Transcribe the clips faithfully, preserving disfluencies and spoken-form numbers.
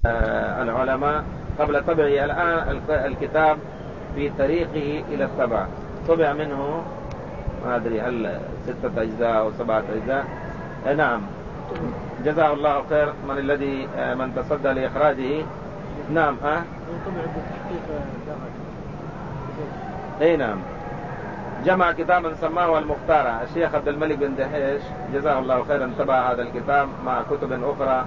العلماء قبل طبعه. الآن الكتاب في طريقه إلى الطبع، طبع منه ما أدري هل ستة أجزاء أو سبعة أجزاء. نعم، جزاه الله خير من الذي من تصدى لإخراجه. نعم أه أي نعم، جمع كتابا سماه المختارة. الشيخ عبد الملك بن دحيش جزاه الله خيرا تبع هذا الكتاب مع كتب أخرى،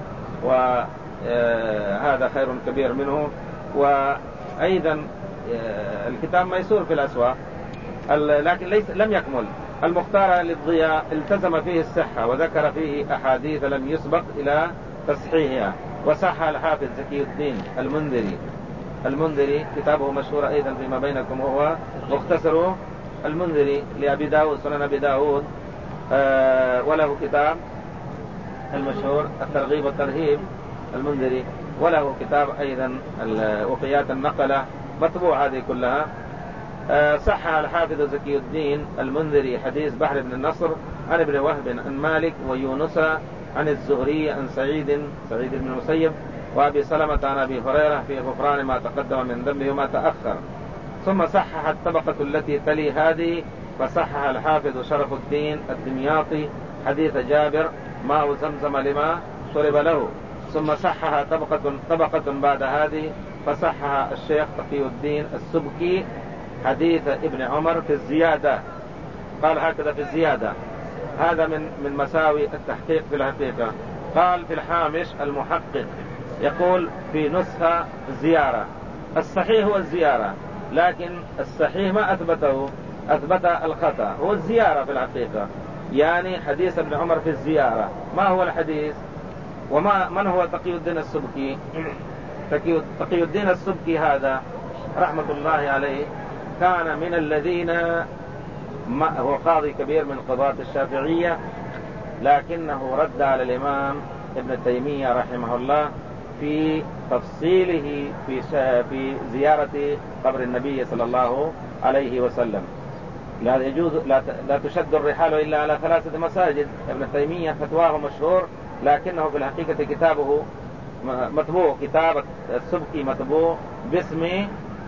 وهذا خير كبير منه. وأيضا الكتاب ميسور في الأسواق، لكن ليس لم يكمل. المختارة للضياء التزم فيه الصحة وذكر فيه أحاديث لم يسبق إلى تصحيحها، وصح الحافظ زكي الدين المنذري. المنذري كتابه مشهور أيضا فيما بينكم، هو مختصر المنذري لأبي داود، سنن أبي داود. آه وله كتاب المشهور الترغيب والترهيب المنذري، وله كتاب أيضا وفيات النقلة، مطبوع هذه كلها. آه صح الحافظ زكي الدين المنذري حديث بحر بن النصر عن ابن وهب عن مالك ويونس عن الزهري عن سعيد سعيد بن المسيب وأبي سلمة عن أبي هريرة في غفران ما تقدم من ذنبه وما تأخر. ثم صحح الطبقة التي تلي هذه، فصحح الحافظ شرف الدين الدمياطي حديث جابر ماء زمزم لما شرب له. ثم صحح طبقة, طبقة بعد هذه، فصحح الشيخ تقي الدين السبكي حديث ابن عمر في الزيادة، قال هكذا في الزيادة. هذا من من مساوي التحقيق في الحقيقة. قال في الحامش المحقق يقول في نسخة زيارة، الصحيح هو الزيارة، لكن الصحيح ما أثبته، أثبت الخطأ، هو الزيارة في الحقيقة. يعني حديث ابن عمر في الزيارة، ما هو الحديث؟ وما من هو تقي الدين السبكي؟ تقي الدين السبكي هذا رحمة الله عليه كان من الذين، هو قاضي كبير من قضاة الشافعية، لكنه رد على الإمام ابن تيمية رحمه الله في تفصيله في في زيارة قبر النبي صلى الله عليه وسلم. لا يجوز لا, لا تشد الرحال إلا على ثلاثة مساجد. ابن تيمية فتواه مشهور، لكنه في الحقيقة كتابه مطبوع، كتاب السبكي مطبوع باسم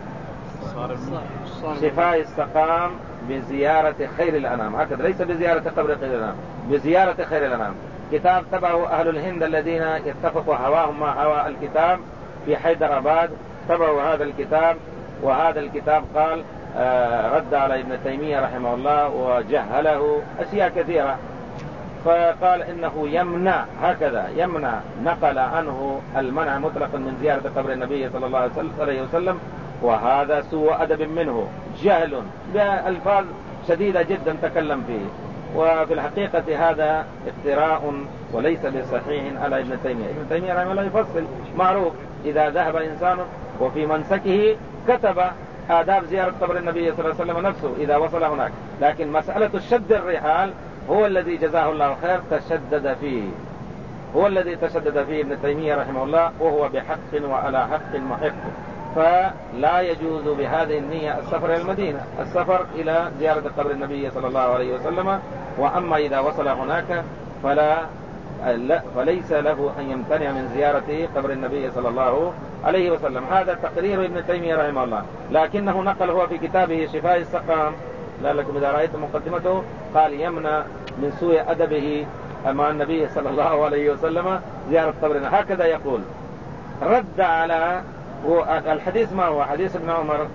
شفاء السقام بزيارة خير الأنام، هكذا، ليس بزيارة قبر خير الأنام، بزيارة خير الأنام. كتاب تبعه أهل الهند الذين يتفقوا هواهم مع هواء الكتاب في حيدر أباد، تبعوا هذا الكتاب. وهذا الكتاب قال آه رد على ابن تيمية رحمه الله وجهله أشياء كثيرة، فقال إنه يمنع، هكذا يمنع، نقل عنه المنع مطلقا من زيارة قبر النبي صلى الله عليه وسلم. وهذا سوء أدب منه، جهل بألفاظ شديدة جدا تكلم فيه. وفي الحقيقة هذا افتراء وليس بصحيح على ابن تيمية. ابن تيمية رحمه الله يفصل، معروف إذا ذهب إنسان وفي منسكه كتب آداب زيارة قبر النبي صلى الله عليه وسلم نفسه إذا وصل هناك. لكن مسألة الشد الرحال هو الذي جزاه الله خير تشدد فيه، هو الذي تشدد فيه ابن تيمية رحمه الله، وهو بحق وعلى حق محق. فلا يجوز بهذه النية السفر إلى المدينة، السفر إلى زيارة قبر النبي صلى الله عليه وسلم. وأما إذا وصل هناك فلا فليس له أن يمتنع من زيارة قبر النبي صلى الله عليه وسلم. هذا تقرير ابن تيمية رحمه الله، لكنه نقل هو في كتابه شفاء السقام، لعلكم إذا رأيتم مقدمته، قال يمنع من سوء أدبه مع النبي صلى الله عليه وسلم زيارة قبرنا، هكذا يقول. رد على الحديث، ما هو حديث ابن عمر؟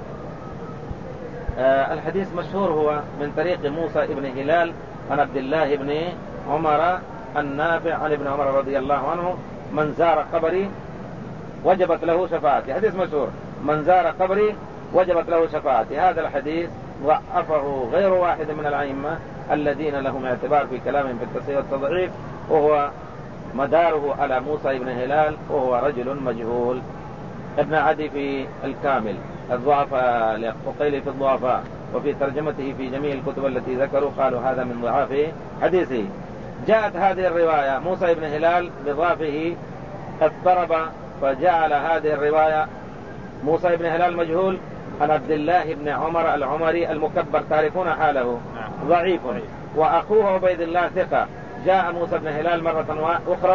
آه الحديث مشهور، هو من طريق موسى ابن هلال عن عبد الله بن عمر النافع عن ابن عمر رضي الله عنه: من زار قبري وجبت له شفاعتي. حديث مشهور، من زار قبري وجبت له شفاعتي. هذا الحديث ضعفه غير واحد من الأئمة الذين لهم اعتبار في كلامهم في التصحيح والتضعيف، وهو مداره على موسى ابن هلال، وهو رجل مجهول. ابن عدي في الكامل، الضعفاء لقيل في الضعفاء، وفي ترجمته في جميع الكتب التي ذكروا قالوا هذا من ضعاف حديثه. جاءت هذه الرواية موسى ابن هلال بضعفه اضطرب، فجعل هذه الرواية موسى ابن هلال مجهول عن عبد الله بن عمر العمري المكبر، تعرفون حاله، ضعيف. وأخوه عبيد الله ثقة. جاء موسى بن هلال مرة أخرى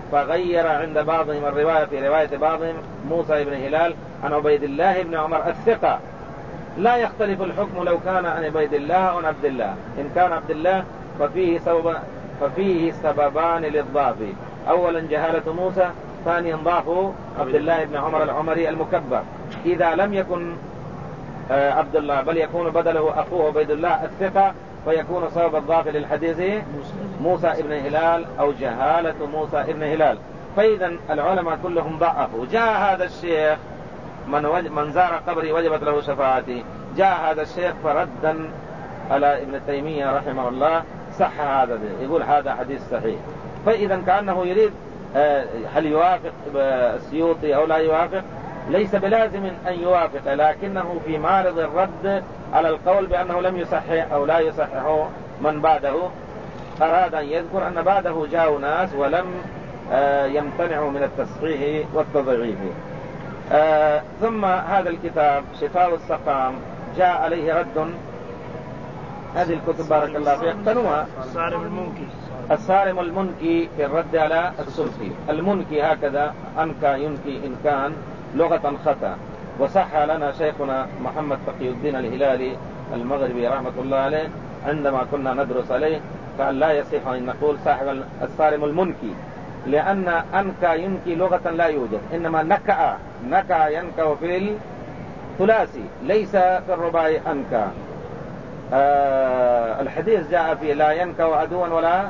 فغير عند بعضهم الرواية في رواية بعضهم موسى بن هلال عن عبيد الله بن عمر الثقة. لا يختلف الحكم لو كان عن عبيد الله أو عن عبد الله. إن كان عبد الله ففيه, سبب ففيه سببان للضعف: أولا جهالة موسى، ثانيا ضعف عبد الله بن عمر العمري المكبر. إذا لم يكن عبد الله بل يكون بدله أخوه عبيد الله الثقة فيكون سبب الضعف للحديث موسى ابن هلال أو جهالة موسى ابن هلال. فإذا العلماء كلهم ضعفوا. جاء هذا الشيخ من, وج... من زار قبري وجبت له شفاعتي، جاء هذا الشيخ فردا على ابن تيمية رحمه الله صح هذا، يقول هذا حديث صحيح. فإذا كأنه يريد هل يوافق السيوطي أو لا يوافق، ليس بلازم أن يوافق، لكنه في معرض الرد على القول بأنه لم يصحح أو لا يصحح من بعده أراد أن يذكر أن بعده جاءوا ناس ولم يمتنعوا من التصحيح والتضعيف. ثم هذا الكتاب شفاء السقام جاء عليه رد. هذه الكتب بارك الله فيها اقتنوها. الصارم المنكي الصارم المنكي في الرد على السلفي. المنكي هكذا أنكى ينكي إن كان لغة خطأ. وصح لنا شيخنا محمد تقي الدين الهلالي المغربي رحمة الله عليه عندما كنا ندرس عليه قال لا يصح أن نقول صاحب الصارم المنكي، لأن أنكى ينكي لغة لا يوجد، إنما نكأ نكأ ينكأ في الثلاثي ليس في الرباعي أنكى. آه الحديث جاء فيه لا ينكأ عدوا ولا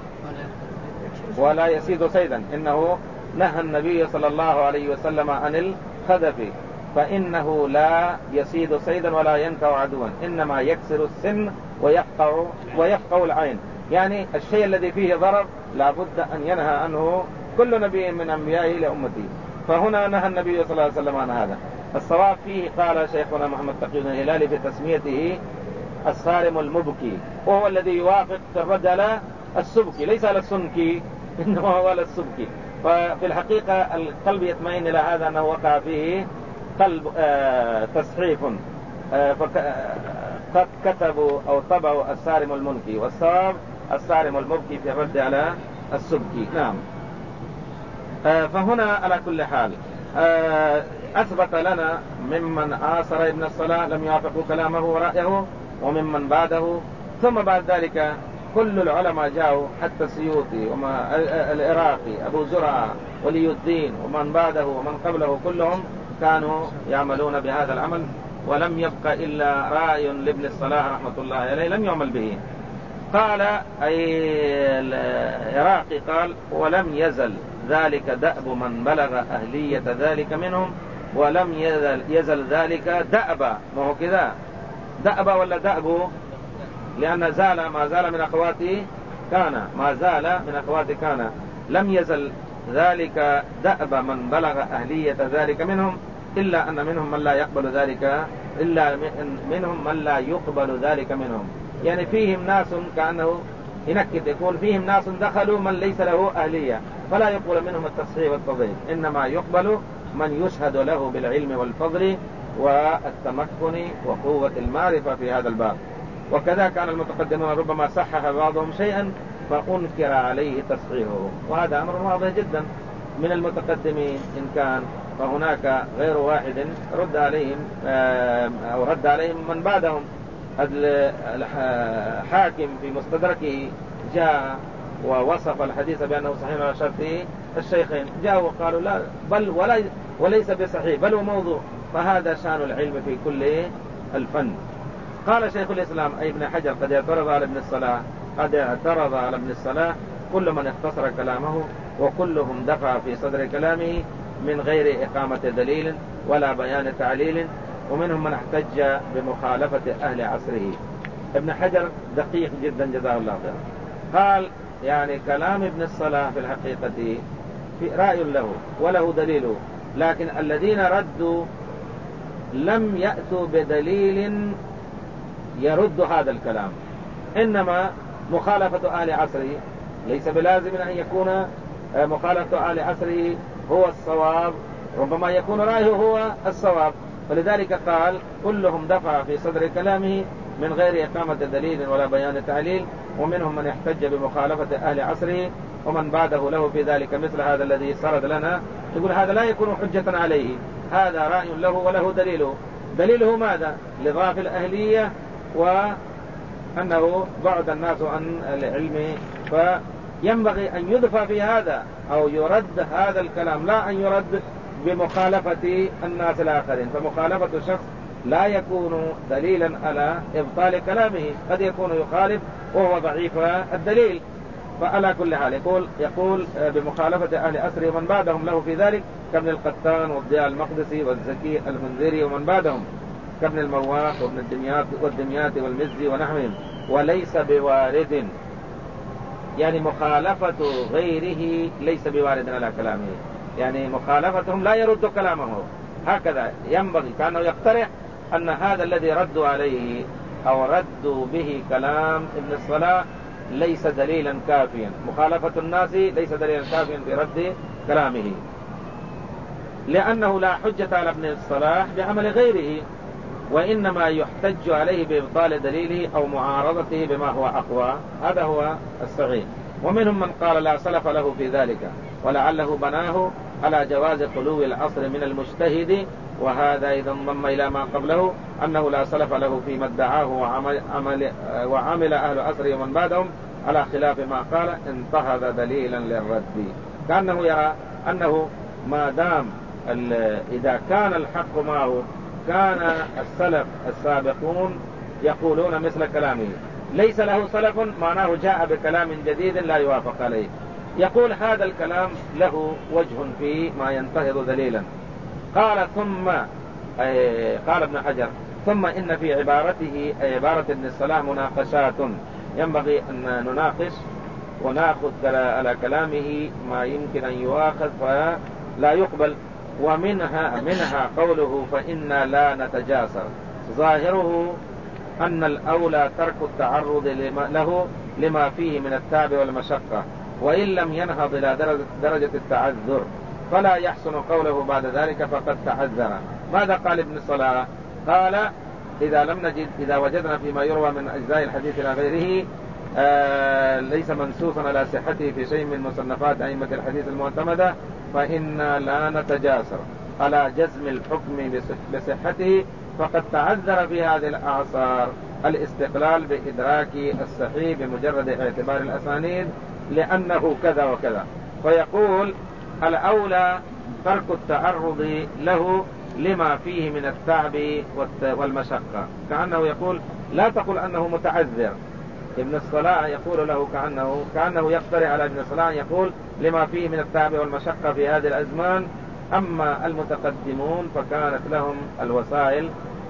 ولا يسيد صيدا. إنه نهى النبي صلى الله عليه وسلم عن الخذف، فإنه لا يسيد صيدا ولا ينكأ عدوا، إنما يكسر السن ويفقع ويفقع العين. يعني الشيء الذي فيه ضرر لابد أن ينهى عنه كل نبي من أنبيائه لأمته، فهنا نهى النبي صلى الله عليه وسلم عن هذا. الصواب فيه قال شيخنا محمد تقي الدين الهلالي في تسميته الصارم المبكي، وهو الذي يوافق في الرد على السبكي، ليس على السنكي إنما هو على السبكي. ففي الحقيقة القلب يطمئن إلى هذا أنه وقع فيه قلب آه تصحيف آه قد كتبوا أو طبعوا الصارم المنكي، والصواب الصارم المبكي في الرد على السبكي. نعم. آه فهنا على كل حال آه أثبت لنا ممن عاصر ابن الصلاح لم يوافقوا كلامه ورأيه، وممن بعده، ثم بعد ذلك كل العلماء جاءوا حتى السيوطي وما العراقي أبو زرعة ولي الدين ومن بعده ومن قبله كلهم كانوا يعملون بهذا العمل، ولم يبقى إلا رأي لابن الصلاح رحمة الله عليه لم يعمل به. قال أي العراقي قال ولم يزل ذلك دأب من بلغ أهلية ذلك منهم، ولم يزل, يزل ذلك دأب. ما هو كذا دأب ولا دأب؟ لأن زال ما زال من أخواتي كان، ما زال من أخواتي كان. لم يزل ذلك دأب من بلغ أهلية ذلك منهم، إلا أن منهم من لا يقبل ذلك إلا منهم من لا يقبل ذلك منهم. يعني فيهم ناس كأنه ينكد يقول فيهم ناس دخلوا من ليس له أهلية، فلا يقبل منهم التصحيح والتضعيف، إنما يقبل من يشهد له بالعلم والفضل والتمكن وقوة المعرفة في هذا الباب. وكذا كان المتقدمون ربما صحح بعضهم شيئا فأنكر عليه تصحيحه، وهذا أمر واضح جدا من المتقدمين إن كان، فهناك غير واحد رد عليهم أو رد عليهم من بعدهم. الحاكم في مستدركه جاء ووصف الحديث بأنه صحيح على شرط الشيخين، جاءوا وقالوا لا بل ولا وليس بصحيح بل هو موضوع. فهذا شان العلم في كل الفن. قال شيخ الإسلام أي ابن حجر قد اعترض على ابن الصلاح قد اعترض على ابن الصلاح كل من اختصر كلامه، وكلهم دفع في صدر كلامه من غير إقامة دليل ولا بيان تعليل، ومنهم من احتج بمخالفة أهل عصره. ابن حجر دقيق جدا جزاه الله خيرا. قال يعني كلام ابن الصلاح في الحقيقة في رأي له وله دليله، لكن الذين ردوا لم يأتوا بدليل يرد هذا الكلام، إنما مخالفة أهل عصره ليس بلازم أن يكون مخالفة أهل عصره هو الصواب، ربما يكون رأيه هو الصواب. فلذلك قال كلهم دفع في صدر كلامه من غير إقامة دليل ولا بيان تعليل، ومنهم من يحتج بمخالفة أهل عصره ومن بعده له في ذلك مثل هذا الذي سرد لنا، يقول هذا لا يكون حجة عليه، هذا رأي له وله دليله. دليله ماذا؟ لضعف الأهلية وأنه بعد الناس عن العلم، فينبغي أن يدفع في هذا أو يرد هذا الكلام، لا أن يرد بمخالفة الناس الآخرين. فمخالفة الشخص لا يكون دليلا على إبطال كلامه، قد يكون يخالف وهو ضعيف الدليل. فعلى كل حال يقول يقول بمخالفة أهل أسره ومن بعدهم له في ذلك كابن القطان والضياء المقدسي والزكي المنذري ومن بعدهم كابن المواق وابن الدمياط والدمياطي والمزي ونحوهم، وليس بوارد، يعني مخالفة غيره ليس بوارد على كلامه، يعني مخالفتهم لا يرد كلامه. هكذا ينبغي، كانه يقترح أن هذا الذي ردوا عليه أو ردوا به كلام ابن الصلاح ليس دليلا كافيا، مخالفة الناس ليس دليلا كافيا في رد كلامه، لأنه لا حجة على ابن الصلاح بعمل غيره، وإنما يحتج عليه بإبطال دليله أو معارضته بما هو أقوى. هذا هو الصحيح. ومنهم من قال لا سلف له في ذلك، ولعله بناه على جواز خلو العصر من المجتهد، وهذا إذا انضم إلى ما قبله أنه لا سلف له فيما ادعاه وعمل, عمل وعمل أهل عصره ومن بعدهم على خلاف ما قال، انتهض دليلا للرد. كأنه يرى أنه ما دام إذا كان الحق معه كان السلف السابقون يقولون مثل كلامه، ليس له سلف معناه جاء بكلام جديد لا يوافق عليه. يقول هذا الكلام له وجه في ما ينتهض دليلا. قال ثم قال ابن حجر ثم إن في عبارته عبارة ابن الصلاح مناقشات، ينبغي أن نناقش ونأخذ على كلامه ما يمكن أن يؤاخذ فلا يقبل. ومنها منها قوله فإنا لا نتجاسر، ظاهره أن الأولى ترك التعرض له لما فيه من التعب والمشقة، وإن لم ينهض إلى درجة التعذر فلا يحسن قوله بعد ذلك فقد تعذر. ماذا قال ابن الصلاح؟ قال إذا لم نجد إذا وجدنا فيما يروى من أجزاء الحديث إلى غيره آه ليس منسوسا على صحته في شيء من مصنفات أئمة الحديث المعتمدة فإنا لا نتجاسر على جزم الحكم بصحته، فقد تعذر في هذه الأعصار الاستقلال بإدراك الصحيح بمجرد اعتبار الأسانيد لأنه كذا وكذا. فيقول الأولى ترك التعرض له لما فيه من التعب والمشقة، كأنه يقول لا تقل أنه متعذر. ابن الصلاح يقول له كأنه كأنه يقترح على ابن الصلاح يقول لما فيه من التعب والمشقة في هذه الأزمان. أما المتقدمون فكانت لهم الوسائل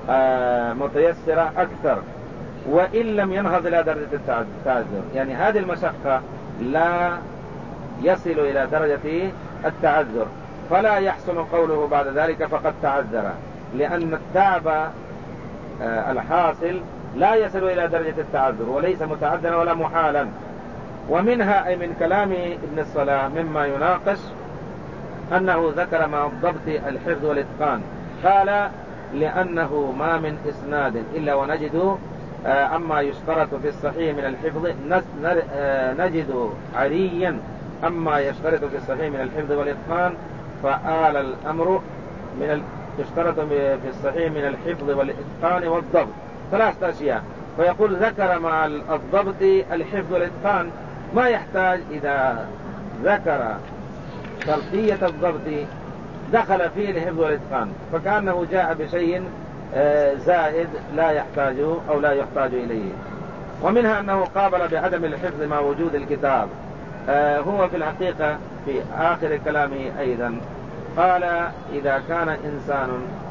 متيسرة أكثر، وإن لم ينهض إلى درجة التعذر، يعني هذه المشقة لا يصل إلى درجة التعذر، فلا يحسن قوله بعد ذلك فقد تعذر، لأن التعب الحاصل لا يصل إلى درجة التعذر وليس متعذرا ولا محالا. ومنها أي من كلام ابن الصلاح مما يناقش أنه ذكر مع الضبط الحفظ والإتقان، قال لأنه ما من إسناد إلا ونجد أما يشترط في الصحيح من الحفظ نجد عريا أما يشترط في الصحيح من الحفظ والإتقان، فآل الأمر من يشترط في الصحيح من الحفظ والإتقان والضبط ثلاثة أشياء. فيقول ذكر مع الضبط الحفظ والإتقان، ما يحتاج إذا ذكر شرطية الضبط دخل فيه الحفظ والإتقان، فكأنه جاء بشيء زائد لا يحتاج أو لا يحتاج إليه. ومنها أنه قابل بعدم الحفظ مع وجود الكتاب. هو في الحقيقة في آخر كلامه أيضا قال إذا كان إنسان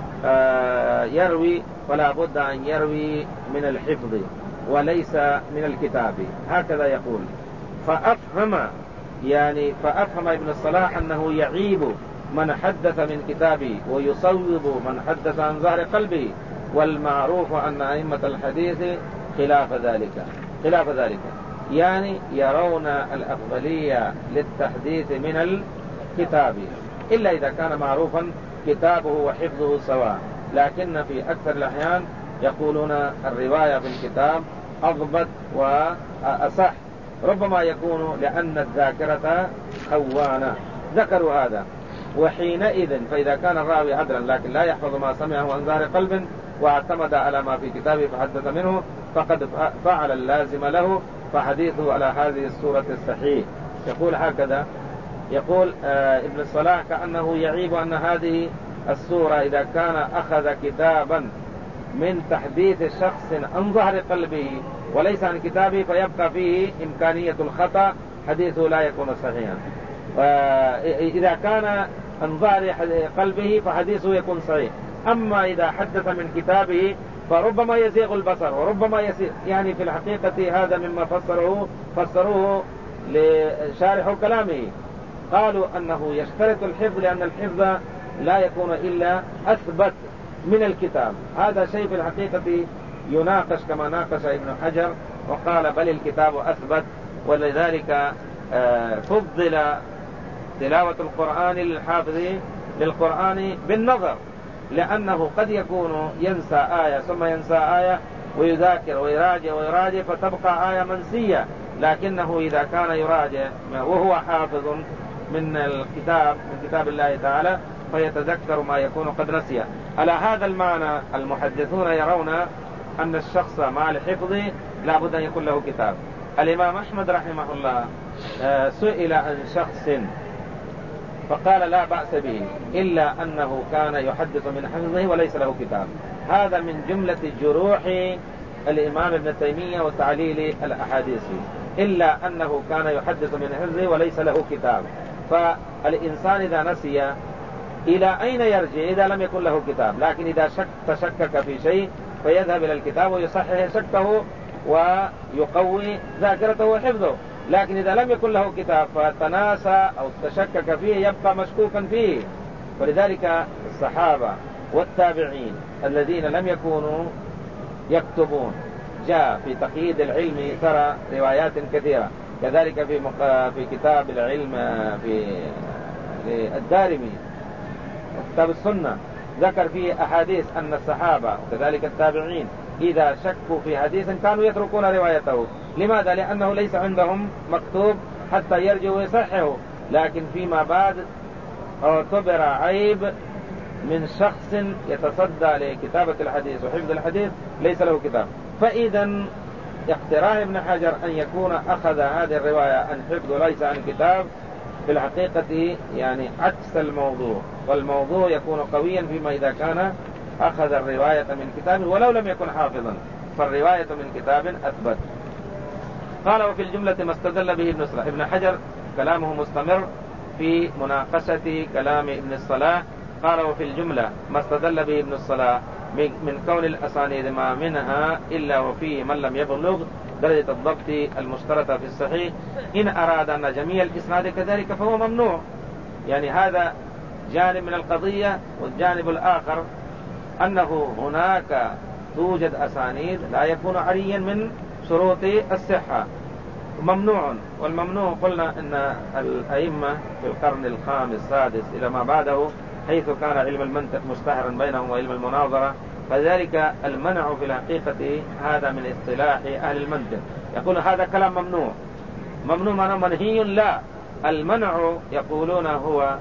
يروي فلا بد أن يروي من الحفظ وليس من الكتاب، هكذا يقول. فأفهم يعني فأفهم ابن الصلاح أنه يعيب من حدث من كتابه ويصوب من حدث عن ظهر قلبه، والمعروف أن أئمة الحديث خلاف ذلك خلاف ذلك يعني يرون الأفضلية للتحديث من الكتاب، إلا إذا كان معروفا كتابه وحفظه سواء، لكن في أكثر الأحيان يقولون الرواية في الكتاب أضبط وأصح ربما يكون لأن الذاكرة خوانة، ذكروا هذا. وحينئذ فإذا كان الراوي عدلا لكن لا يحفظ ما سمعه عن ظهر قلب واعتمد على ما في كتابه فحدث منه فقد فعل اللازم له، فحديثه على هذه الصورة الصحيح. يقول هكذا، يقول آه ابن الصلاح كأنه يعيب أن هذه الصورة إذا كان أخذ كتابا من تحديث شخص عن ظهر قلبه وليس عن كتابه فيبقى فيه إمكانية الخطأ، حديثه لا يكون صحيحا. وإذا كان عن ظهر قلبه فحديثه يكون صحيح. أما إذا حدث من كتابه فربما يزيغ البصر وربما يسير. يعني في الحقيقة هذا مما فسره فسروه لشارح كلامه، قالوا أنه يشترط الحفظ لأن الحفظ لا يكون إلا أثبت من الكتاب. هذا شيء في الحقيقة يناقش كما ناقش ابن حجر وقال بل الكتاب أثبت. ولذلك فضل تلاوة القرآن للحافظ للقرآن بالنظر، لأنه قد يكون ينسى آية ثم ينسى آية ويذاكر ويراجع ويراجع فتبقى آية منسية، لكنه إذا كان يراجع وهو حافظ من الكتاب من كتاب الله تعالى فيتذكر ما يكون قد نسيه. على هذا المعنى المحدثون يرون أن الشخص مع الحفظ لا بد أن يكون له كتاب. الإمام أحمد رحمه الله سئل عن شخص فقال لا بأس به إلا أنه كان يحدث من حفظه وليس له كتاب. هذا من جملة جروح الإمام ابن تيمية وتعليل الأحاديث، إلا أنه كان يحدث من حفظه وليس له كتاب. فالإنسان إذا نسي إلى أين يرجع إذا لم يكن له كتاب؟ لكن إذا شك تشكك في شيء فيذهب إلى الكتاب ويصحح شكه ويقوي ذاكرته وحفظه. لكن إذا لم يكن له كتاب فتناسى أو تشكك فيه يبقى مشكوكا فيه. ولذلك الصحابة والتابعين الذين لم يكونوا يكتبون جاء في تقييد العلم ترى روايات كثيرة. كذلك في في كتاب العلم في الدارمي كتاب السنة ذكر فيه أحاديث أن الصحابة وكذلك التابعين إذا شكوا في حديث كانوا يتركون روايته. لماذا؟ لأنه ليس عندهم مكتوب حتى يرجعوا ويصححوا. لكن فيما بعد اعتبر عيب من شخص يتصدى لكتابة الحديث وحفظ الحديث ليس له كتاب. فإذا اقتراح ابن حجر أن يكون أخذ هذه الرواية عن حفظ وليس عن كتاب في الحقيقة يعني عكس الموضوع، والموضوع يكون قويا فيما إذا كان أخذ الرواية من كتاب ولو لم يكن حافظا، فالرواية من كتاب أثبت. قال وفي الجملة ما استدل به ابن الصلاح. ابن حجر كلامه مستمر في مناقشة كلام ابن الصلاح. قال وفي الجملة ما استدل به ابن الصلاح من كون الأسانيد ما منها إلا وفيه من لم يبلغ درجة الضبط المشترطة في الصحيح إن أراد أن جميع الإسناد كذلك فهو ممنوع. يعني هذا جانب من القضية. والجانب الآخر أنه هناك توجد أسانيد لا يكون عريا من شروط الصحة ممنوع. والممنوع قلنا أن الأئمة في القرن الخامس السادس إلى ما بعده حيث كان علم المنطق مشتهرا بينهم وعلم المناظرة، فذلك المنع في الحقيقة هذا من اصطلاح أهل المنطق. يقول هذا كلام ممنوع. ممنوع معناه منهي؟ لا، المنع يقولون هو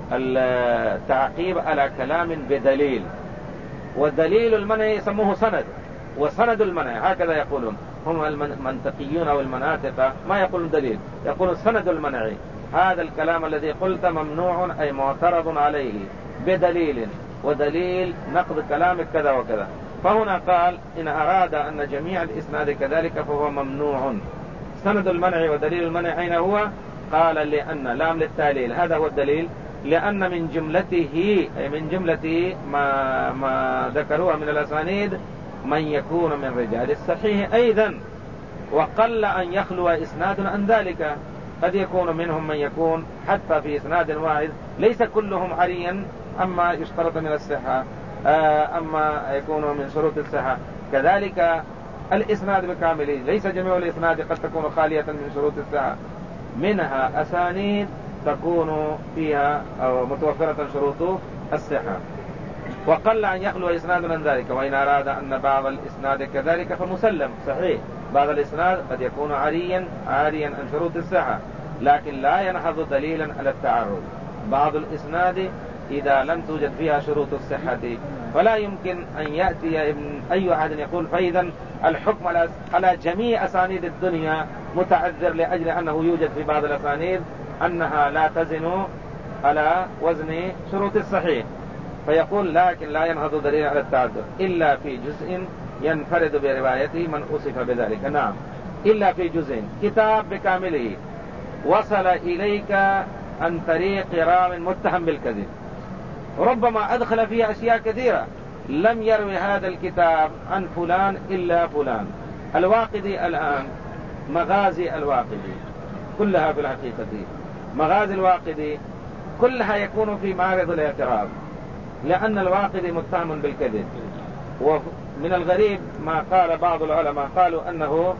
التعقيب على كلام بدليل، ودليل المنع يسموه سند، وسند المنع هكذا يقولون هم المنطقيون أو المناطق، ما يقولون دليل، يقولون سند المنع. هذا الكلام الذي قلت ممنوع أي معترض عليه بدليل، ودليل نقض كلامك كذا وكذا. فهنا قال إن أراد أن جميع الإسناد كذلك فهو ممنوع. سند المنع ودليل المنع أين هو؟ قال لأن لام للتعليل، هذا هو الدليل، لأن من جملته أي من جملة ما, ما ذكروها من الأسانيد من يكون من رجال الصحيح أيضا، وقل أن يخلو إسناد عن ذلك. قد يكون منهم من يكون حتى في إسناد واحد ليس كلهم عريا أما يشترط من الصحة أما يكون من شروط الصحة. كذلك الإسناد بكامله ليس جميع الإسناد قد تكون خالية من شروط الصحة، منها أسانيد تكون فيها أو متوفرة شروط الصحة. وقل أن يخلو إسناد من ذلك. وإن أراد أن بعض الإسناد كذلك فمسلم صحيح، بعض الإسناد قد يكون عاريا عاريا عن شروط الصحة، لكن لا ينهض دليلا على التعرض. بعض الإسناد إذا لم توجد فيها شروط الصحة فلا يمكن أن يأتي ابن أي أحد يقول فإذا الحكم على جميع أسانيد الدنيا متعذر لأجل أنه يوجد في بعض الأسانيد أنها لا تزن على وزن شروط الصحيح، فيقول لكن لا ينهض دليل على التعذر إلا في جزء ينفرد بروايته من أصف بذلك. نعم، إلا في جزء. كتاب بكامله وصل إليك عن طريق راو متهم بالكذب، ربما أدخل فيه أشياء كثيرة، لم يروي هذا الكتاب عن فلان إلا فلان. الواقدي الآن مغازي الواقدي كلها في الحقيقة مغازي الواقدي كلها يكون في معرض الاعتراض، لأن الواقدي متهم بالكذب. ومن الغريب ما قال بعض العلماء قالوا أنه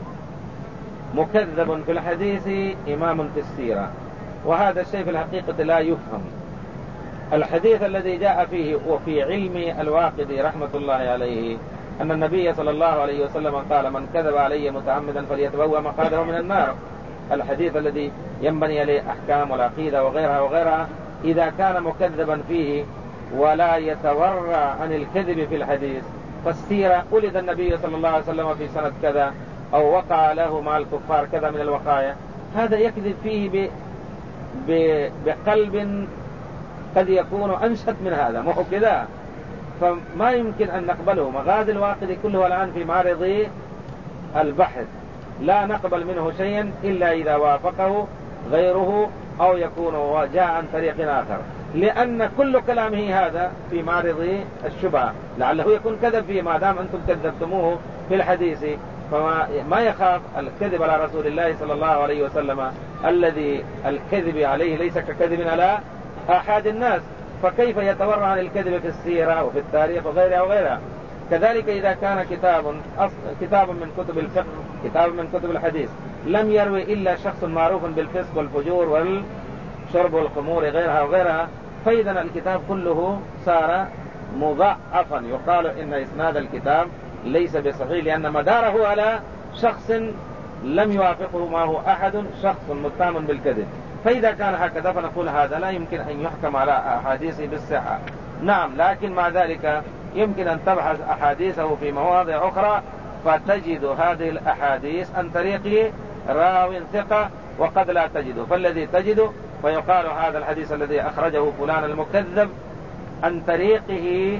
مكذب في الحديث إمام في السيرة، وهذا الشيء في الحقيقة لا يفهم. الحديث الذي جاء فيه وفي علم الواقدي رحمة الله عليه أن النبي صلى الله عليه وسلم قال من كذب علي متعمدا فليتبوأ مقعده من النار. الحديث الذي ينبني عليه أحكام العقيدة وغيرها وغيرها، إذا كان مكذبا فيه ولا يتورع عن الكذب في الحديث، فالسيرة ولد النبي صلى الله عليه وسلم في سنة كذا أو وقع له مع الكفار كذا من الوقايا، هذا يكذب فيه ب... ب... بقلب قد يكون أنشط من هذا، مو كذا، فما يمكن أن نقبله. مغازي الواقدي كله الآن في معرض البحث، لا نقبل منه شيئا إلا إذا وافقه غيره أو يكون جاء عن طريق آخر، لأن كل كلامه هذا في معرض الشبهة، لعله يكون كذب فيه. ما دام أنتم كذبتموه في الحديث فما ما يخاف الكذب على رسول الله صلى الله عليه وسلم الذي الكذب عليه ليس ككذب على أحد الناس، فكيف يتورع عن الكذب في السيرة وفي التاريخ وغيرها وغيرها. كذلك إذا كان كتاب كتاب من كتب الفقه، كتاب من كتب الحديث، لم يروي إلا شخص معروف بالفسق والفجور والشرب والخمور غيرها وغيرها، فإذا الكتاب كله صار مضاعفا، يقال إن إسناد الكتاب ليس بصحيح لأن مداره على شخص لم يوافقه معه أحد، شخص متهم بالكذب. فإذا كان هكذا فنقول هذا لا يمكن أن يحكم على أحاديثه بالصحة. نعم، لكن مع ذلك يمكن أن تبحث أحاديثه في مواضع أخرى فتجد هذه الأحاديث عن طريق راو ثقة وقد لا تجده، فالذي تجده فيقال هذا الحديث الذي أخرجه فلان المكذب عن طريقه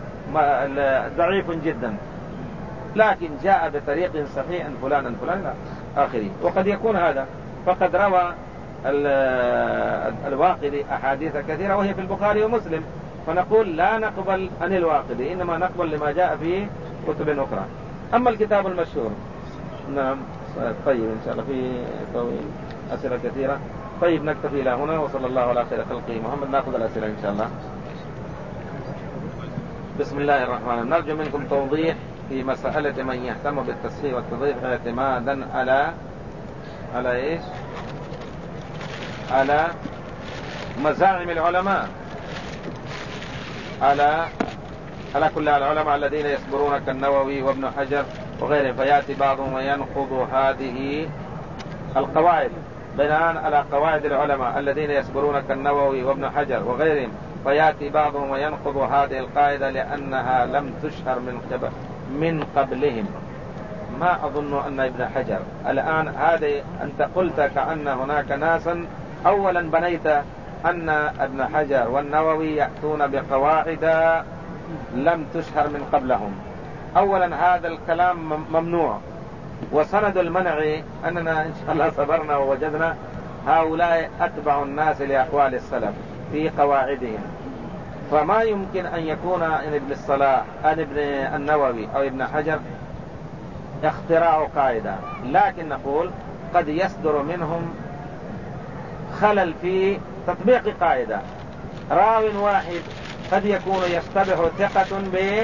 ضعيف جدا، لكن جاء بطريق صحيح عن فلان عن فلان آخره. وقد يكون هذا فقد روى الواقدي أحاديث كثيرة وهي في البخاري ومسلم، فنقول لا نقبل عن الواقدي، إنما نقبل لما جاء في كتب أخرى. أما الكتاب المشهور، نعم طيب إن شاء الله في طويل أسئلة كثيرة. طيب نكتفي إلى هنا، وصلى الله على خير خلقه محمد. نأخذ الأسئلة إن شاء الله. بسم الله الرحمن الرحيم. نرجو منكم توضيح في مسألة من يهتم بالتصحيح والتضعيف اعتمادا على على إيش؟ على مزاعم العلماء، على على كل العلماء الذين يصبرون كالنووي وابن حجر وغيرهم، فيأتي بعضهم وينقض هذه القواعد بناء على قواعد العلماء الذين يصبرون كالنووي وابن حجر وغيرهم، فيأتي بعضهم وينقض هذه القاعدة لأنها لم تشهر من قبل من قبلهم. ما أظن أن ابن حجر الآن هذه أنت قلت كأن هناك ناسا أولا بنيت أن ابن حجر والنووي يأتون بقواعد لم تشهر من قبلهم. أولا هذا الكلام ممنوع، وسند المنع أننا إن شاء الله صبرنا ووجدنا هؤلاء أتبع الناس لأقوال السلف في قواعدهم، فما يمكن أن يكون أن ابن الصلاح أن ابن النووي أو ابن حجر اختراع قاعدة، لكن نقول قد يصدر منهم خلل في تطبيق قاعدة. راو واحد قد يكون يشتبه ثقة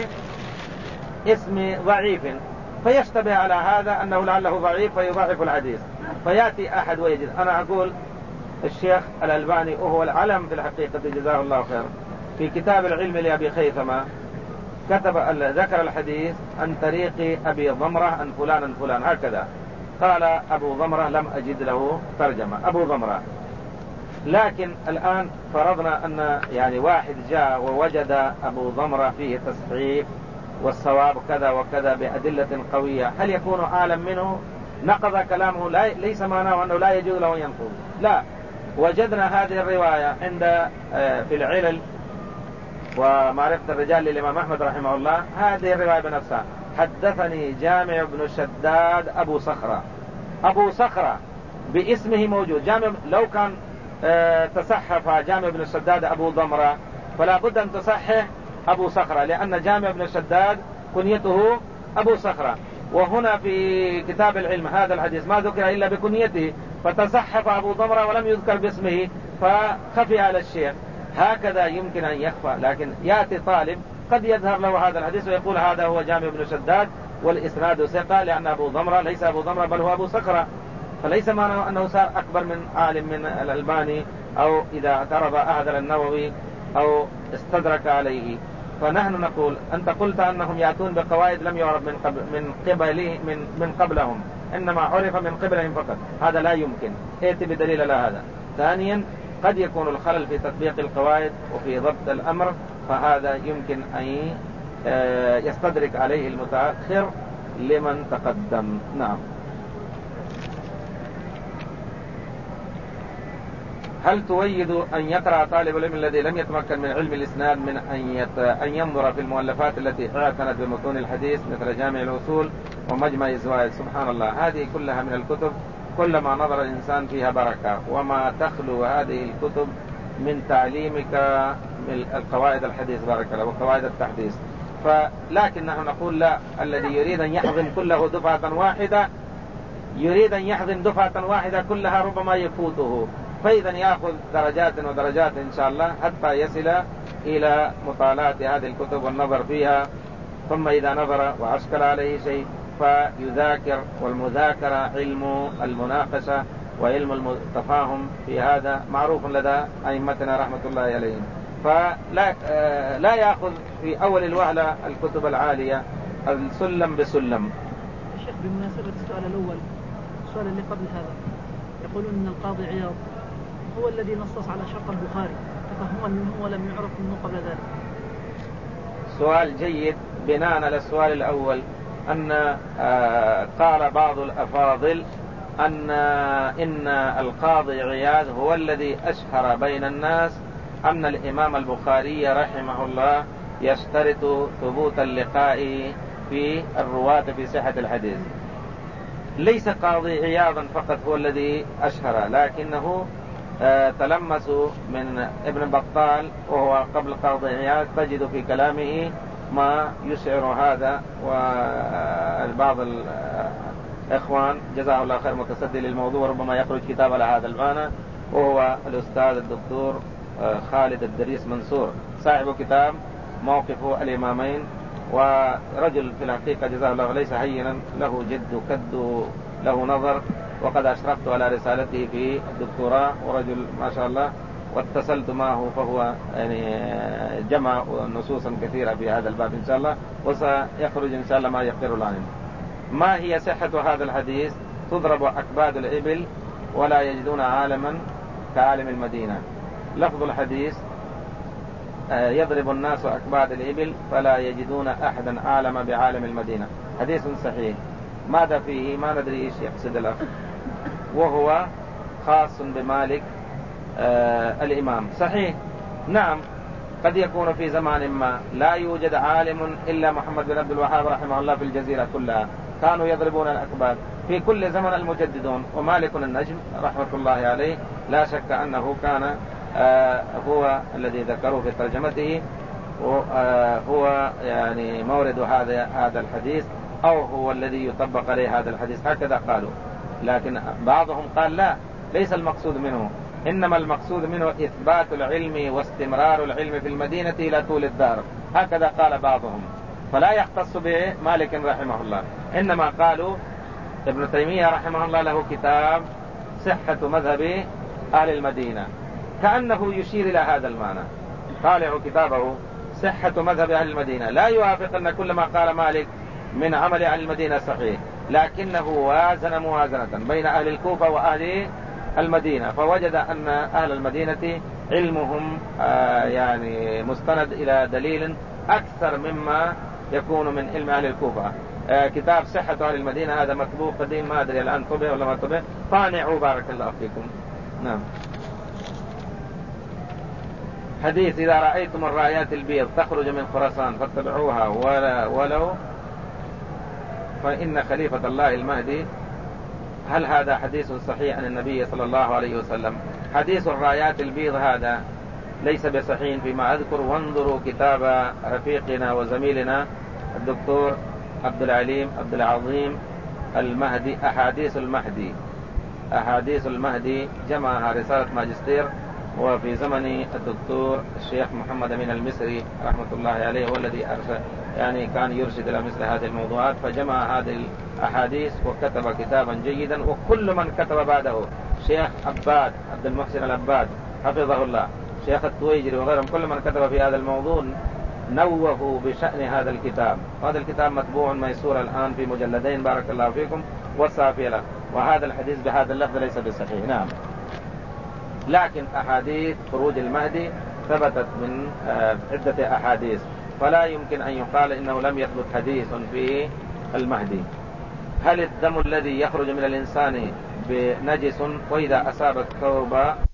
باسم ضعيف، فيشتبه على هذا أنه لعله ضعيف فيضعف الحديث، فيأتي أحد ويجد. أنا أقول الشيخ الألباني وهو العلم في الحقيقة جزاه الله خير، في كتاب العلم لأبي خيثمة كتب ذكر الحديث عن طريق أبي ضمرة عن فلان عن فلان هكذا، قال أبو ضمرة لم أجد له ترجمة أبو ضمرة. لكن الآن فرضنا أن يعني واحد جاء ووجد أبو ضمرة فيه تصحيف والصواب كذا وكذا بأدلة قوية، هل يكون أعلم منه؟ نقض كلامه؟ لا، ليس معناه أنه لا يجوز له أن ينقض، لا. وجدنا هذه الرواية عند في العلل ومعرفة الرجال للإمام أحمد رحمه الله، هذه الرواية بنفسها: حدثني جامع بن شداد أبو صخرة. أبو صخرة باسمه موجود. جامع لو كان تصحف جامع بن شداد أبو ضمرة فلا بد أن تصحح أبو صخرة، لأن جامع بن شداد كنيته أبو صخرة، وهنا في كتاب العلم هذا الحديث ما ذكر إلا بكنيته، فتصحف أبو ضمرة ولم يذكر باسمه فخفي على الشيخ. هكذا يمكن أن يخفى، لكن يأتي طالب قد يظهر له هذا الحديث ويقول هذا هو جامع بن شداد والإسناد ثقة، لأن أبو ضمرة ليس أبو ضمرة بل هو أبو صخرة، فليس معنى أنه صار أكبر من عالم من الألباني، أو إذا اعترض أحد النووي أو استدرك عليه. فنحن نقول أنت قلت أنهم يأتون بقواعد لم يعرف من قبل من قبله من من قبلهم، إنما عرف من قبلهم فقط، هذا لا يمكن. ائت بدليل على هذا. ثانيا قد يكون الخلل في تطبيق القواعد وفي ضبط الأمر، فهذا يمكن أن يستدرك عليه المتأخر لمن تقدم. نعم. هل تؤيد أن يقرأ طالب العلم الذي لم يتمكن من علم الإسناد من أن يت... أن ينظر في المؤلفات التي اعتنت بمتون الحديث مثل جامع الأصول ومجمع الزوائد؟ سبحان الله، هذه كلها من الكتب كلما نظر الإنسان فيها بركة، وما تخلو هذه الكتب من تعليمك من القواعد الحديث بارك الله وقواعد التحديث. فلكن نحن نقول لا، الذي يريد أن يحضن كله دفعة واحدة يريد أن يحضن دفعة واحدة كلها ربما يفوته، فإذا يأخذ درجات ودرجات إن شاء الله حتى يصل إلى مطالعة هذه الكتب والنظر فيها، ثم إذا نظر وأشكل عليه شيء فيذاكر. والمذاكرة علم المناقشة وعلم التفاهم، في هذا معروف لدى أئمتنا رحمة الله عليهم. فلا لا يأخذ في أول الوهلة الكتب العالية، السلم بسلم. الشيخ بمناسبة السؤال الأول، السؤال اللي قبل هذا، يقولون أن القاضي عياض هو الذي نصص على شرط البخاري، فهو منه ولم يعرف منه قبل ذلك. سؤال جيد. بناء على السؤال الأول أن قال بعض الأفاضل أن إن القاضي عياض هو الذي أشهر بين الناس أن الإمام البخاري رحمه الله يشترط ثبوت اللقاء في الرواة في صحة الحديث. ليس قاضي عياضا فقط هو الذي أشهر، لكنه تلمس من ابن بطال وهو قبل قاضي عياض، تجد في كلامه ما يشعر هذا. وبعض الإخوان جزاه الله خير متصدي للموضوع ربما يخرج كتاب على هذا المعنى، وهو الأستاذ الدكتور خالد الدريس منصور صاحب كتاب موقف الإمامين، ورجل في الحقيقة جزاه الله ليس هينا، له جد وكد له نظر، وقد أشرفت على رسالته في الدكتوراه، ورجل ما شاء الله، واتصلت معه فهو يعني جمع نصوصا كثيرة في هذا الباب إن شاء الله، وسيخرج إن شاء الله ما يقر العلم. ما هي صحة هذا الحديث؟ تضرب أكباد الإبل ولا يجدون عالما كعالم المدينة. لفظ الحديث يضرب الناس أكباد الإبل فلا يجدون أحدا عالم بعالم المدينة، حديث صحيح. ماذا فيه؟ ما ندري إيش يقصد الأخ، وهو خاص بمالك آه الإمام. صحيح، نعم، قد يكون في زمان ما لا يوجد عالم إلا محمد بن عبد الوهاب رحمه الله في الجزيرة كلها، كانوا يضربون الأكباد في كل زمن المجددون. ومالك النجم رحمة الله عليه لا شك أنه كان آه هو الذي ذكروه في ترجمته، وهو يعني مورد هذا هذا الحديث، أو هو الذي يطبق عليه هذا الحديث، هكذا قالوا. لكن بعضهم قال لا، ليس المقصود منه، إنما المقصود منه إثبات العلم واستمرار العلم في المدينة إلى طول الدار، هكذا قال بعضهم. فلا يختص به مالك رحمه الله، إنما قالوا ابن تيمية رحمه الله له كتاب صحة مذهب أهل المدينة، كأنه يشير إلى هذا المعنى. طالعوا كتابه صحة مذهب أهل المدينة، لا يوافق أن كل ما قال مالك من عمل أهل المدينة صحيح، لكنه وازن موازنة بين أهل الكوفة وأهل المدينة، فوجد أن أهل المدينة علمهم آه يعني مستند إلى دليل أكثر مما يكون من علم أهل الكوفة. آه كتاب صحة أهل المدينة هذا مطبوع قديم، ما أدري الآن طبع ولا ما طبع، طانعوا بارك الله فيكم. نعم. حديث إذا رأيتم الرايات البيض تخرج من خراسان فاتبعوها ولا ولو فإن خليفة الله المهدي، هل هذا حديث صحيح عن النبي صلى الله عليه وسلم؟ حديث الرايات البيض هذا ليس بصحيح فيما أذكر، وانظروا كتاب رفيقنا وزميلنا الدكتور عبد العليم عبد العظيم المهدي، أحاديث المهدي أحاديث المهدي، جمعها رسالة ماجستير، وفي زمن الدكتور الشيخ محمد أمين المصري رحمة الله عليه هو الذي أرسل يعني كان يرشد إلى مثل هذه الموضوعات، فجمع هذه الأحاديث وكتب كتابا جيدا. وكل من كتب بعده، شيخ عباد عبد المحسن العباد حفظه الله، شيخ التويجري وغيرهم، كل من كتب في هذا الموضوع نوه بشأن هذا الكتاب. هذا الكتاب مطبوع ميسور الآن في مجلدين بارك الله فيكم والصافية له. وهذا الحديث بهذا اللفظ ليس بصحيح. نعم، لكن أحاديث خروج المهدي ثبتت من عدة أحاديث، فلا يمكن أن يقال إنه لم يثبت حديث في المهدي. هل الدم الذي يخرج من الإنسان بنجس وإذا أصاب الثوب